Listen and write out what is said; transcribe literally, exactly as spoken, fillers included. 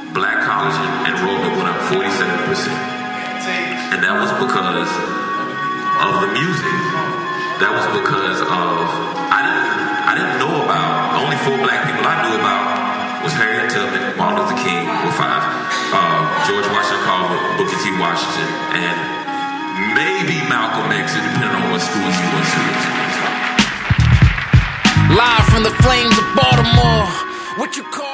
black college enrollment went up forty-seven percent. And that was because of the music. That was because of, I didn't, I didn't know about, the only four black people I knew about was Harriet Tubman, Martin Luther King, or five, uh, George Washington Carver, Booker T. Washington, and maybe Malcolm X, depending on what schools you went to. Live from the flames of Baltimore, what you call